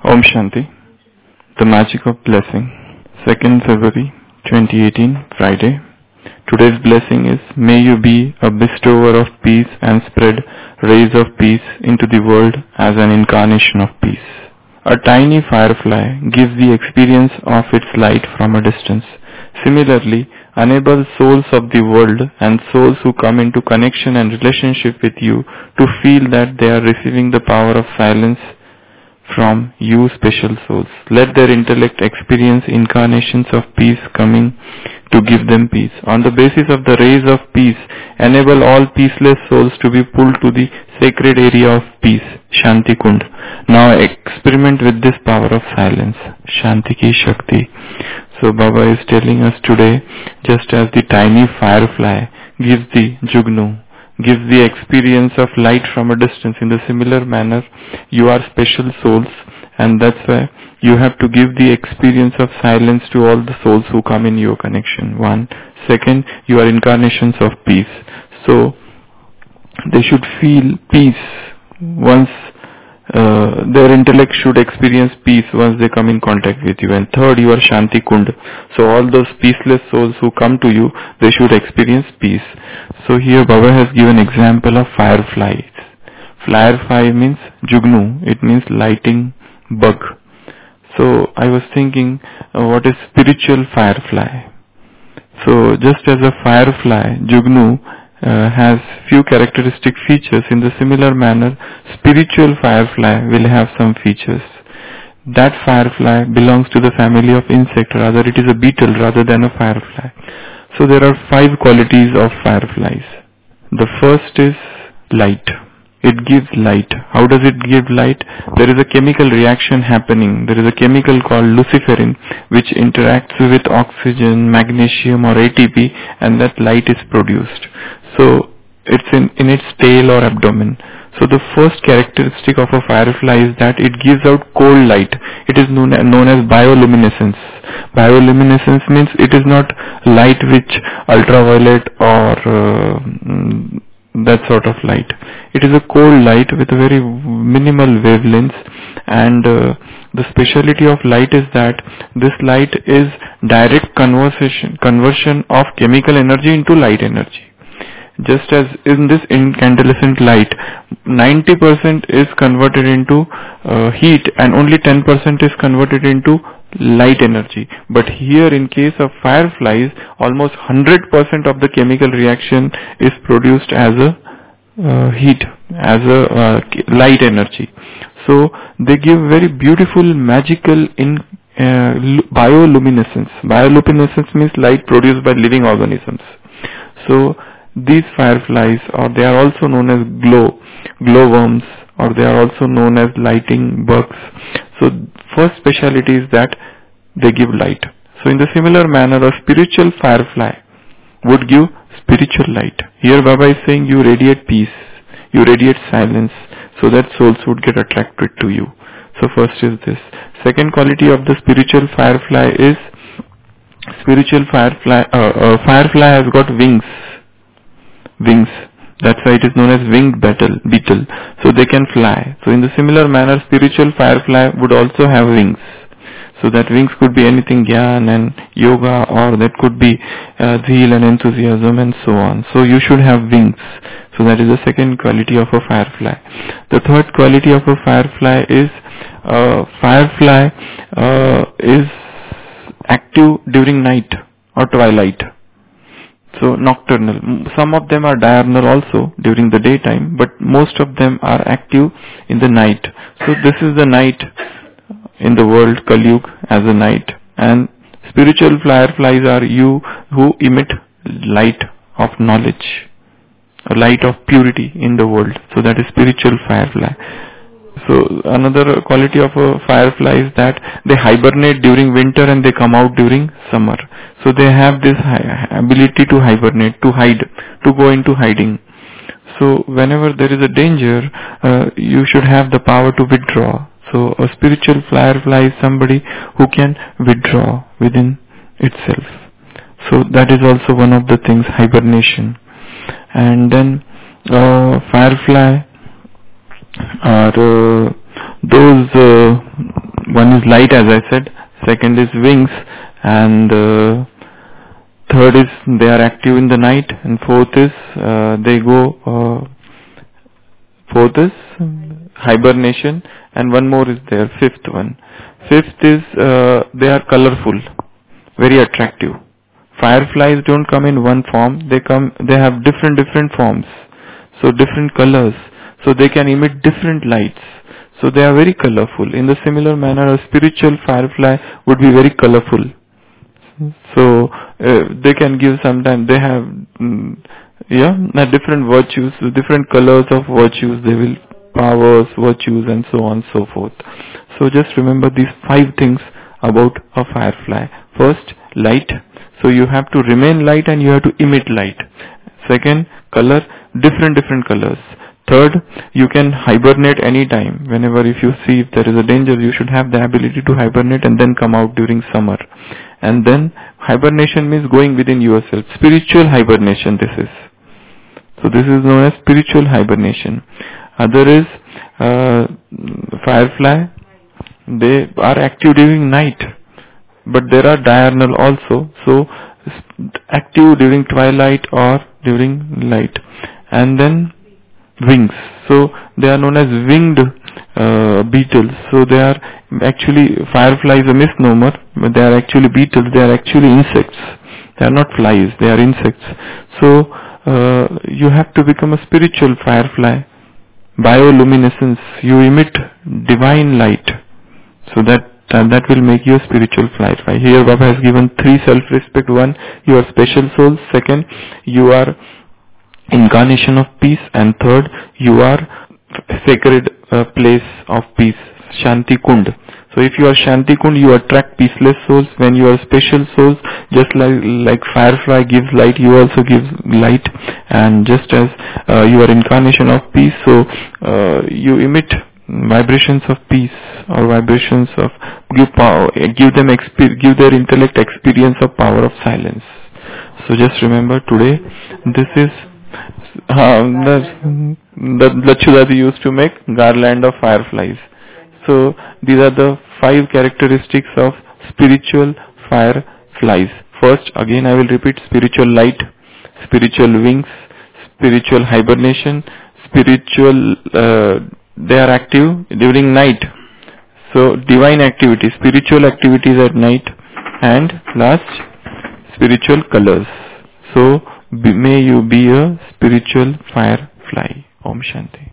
Om Shanti, The Magic of Blessing, 2nd February 2018, Friday. Today's blessing is, may you be a bestower of peace and spread rays of peace into the world as an incarnation of peace. A tiny firefly gives the experience of its light from a distance. Similarly, enable souls of the world and souls who come into connection and relationship with you to feel that they are receiving the power of silence from you special souls. Let their intellect experience incarnations of peace coming to give them peace. On the basis of the rays of peace, enable all peaceless souls to be pulled to the sacred area of peace, Shanti Kund. Now experiment with this power of silence, Shanti Ki Shakti. So Baba is telling us today, just as the tiny firefly gives the Jugnu, gives the experience of light from a distance, in the similar manner, you are special souls, and that's why you have to give the experience of silence to all the souls who come in your connection. One. Second, you are incarnations of peace. So, they should feel peace once their intellect should experience peace once they come in contact with you. And third, you are Shanti Kund. So all those peaceless souls who come to you, they should experience peace. So here Baba has given example of fireflies. Firefly means Jugnu. It means lighting bug. So I was thinking, what is spiritual firefly? So just as a firefly, Jugnu, has few characteristic features, in the similar manner spiritual firefly will have some features. That firefly belongs to the family of insect, rather it is a beetle rather than a firefly. So there are 5 qualities of fireflies. The first is light. It gives light. How does it give light? There is a chemical reaction happening. There is a chemical called luciferin which interacts with oxygen, magnesium or ATP, and that light is produced. So it's in its tail or abdomen. So the first characteristic of a firefly is that it gives out cold light. It is known as bioluminescence. Bioluminescence means it is not light which ultraviolet or that sort of light. It is a cold light with a very minimal wavelengths, and the speciality of light is that this light is direct conversion of chemical energy into light energy. Just as in this incandescent light, 90% is converted into heat and only 10% is converted into light energy. But here in case of fireflies, almost 100% of the chemical reaction is produced as a heat, as a light energy. So they give very beautiful, magical bioluminescence. Bioluminescence means light produced by living organisms. So these fireflies, or they are also known as glowworms, or they are also known as lighting bugs. So first speciality is that they give light. So in the similar manner, a spiritual firefly would give spiritual light. Here Baba is saying you radiate peace, you radiate silence, so that souls would get attracted to you. So first is this. Second quality of the spiritual firefly is, firefly has got wings. That's why it is known as winged beetle. So they can fly. So in the similar manner, spiritual firefly would also have wings. So that wings could be anything, Gyan and yoga, or that could be zeal and enthusiasm and so on. So you should have wings. So that is the second quality of a firefly. The third quality of a firefly is, firefly is active during night or twilight. So nocturnal. Some of them are diurnal also during the daytime, but most of them are active in the night. So this is the night in the world, Kali Yuga, as a night. And spiritual fireflies are you who emit light of knowledge, a light of purity in the world. So that is spiritual firefly. So another quality of a firefly is that they hibernate during winter and they come out during summer. So they have this ability to hibernate, to hide, to go into hiding. So whenever there is a danger, you should have the power to withdraw. So a spiritual firefly is somebody who can withdraw within itself. So that is also one of the things, hibernation. And then firefly are those One is light, as I said. Second is wings, and third is they are active in the night, and fourth is fourth is hibernation, and one more is there, fifth one. Fifth is they are colorful, very attractive. Fireflies don't come in one form, they have different forms, so different colors, so they can emit different lights. So they are very colorful. In the similar manner, a spiritual firefly would be very colorful. So they can give sometimes, they have different virtues, different colors of virtues, they will powers, virtues, and so on and so forth. So just remember these 5 things about a firefly. First, light. So you have to remain light and you have to emit light. Second, color, different colors. Third, you can hibernate any time. Whenever if you see if there is a danger, you should have the ability to hibernate and then come out during summer. And then hibernation means going within yourself. Spiritual hibernation this is. So this is known as spiritual hibernation. Other is firefly. They are active during night, but there are diurnal also. So active during twilight or during light. And then wings. So they are known as winged beetles. So they are actually, firefly is a misnomer, but they are actually beetles. They are actually insects. They are not flies. They are insects. So you have to become a spiritual firefly. Bioluminescence. You emit divine light. So that will make you a spiritual firefly. Here Baba has given 3 self-respect. 1, you are special soul. 2nd, you are incarnation of peace, and 3rd, you are sacred place of peace, Shanti Kund. So if you are Shanti Kund, you attract peaceless souls. When you are special souls, just like firefly gives light, you also give light. And just as you are incarnation of peace, so you emit vibrations of peace, or vibrations of give their intellect experience of power of silence. So just remember today, this is the Lachudadi used to make garland of fireflies. So these are the 5 characteristics of spiritual fireflies. First, again I will repeat: spiritual light, spiritual wings, spiritual hibernation, spiritual they are active during night. So divine activity, spiritual activities at night, and last, spiritual colors. So may you be a spiritual firefly. Om Shanti.